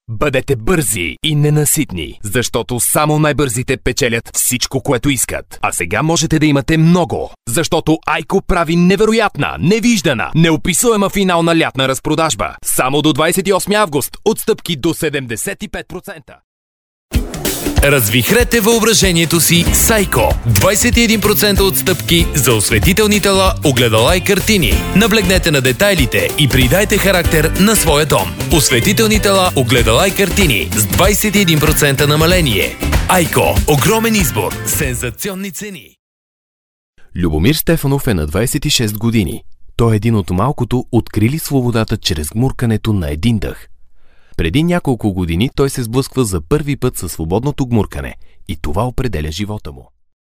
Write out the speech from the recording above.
Бъдете бързи и ненаситни, защото само най-бързите печелят всичко, което искат. А сега можете да имате много, защото Айко прави невероятна, невиждана, неописуема финална лятна разпродажба. Само до 28 август, отстъпки до 75%. Развихрете въображението си с Айко. 21% отстъпки за осветителни тела, огледала и картини. Наблегнете на детайлите и придайте характер на своя дом. Осветителни тела, огледала и картини с 21% намаление. Айко. Огромен избор. Сензационни цени. Любомир Стефанов е на 26 години. Той е един от малкото открили свободата чрез гмуркането на един дъх. Преди няколко години той се сблъсква за първи път със свободното гмуркане и това определя живота му.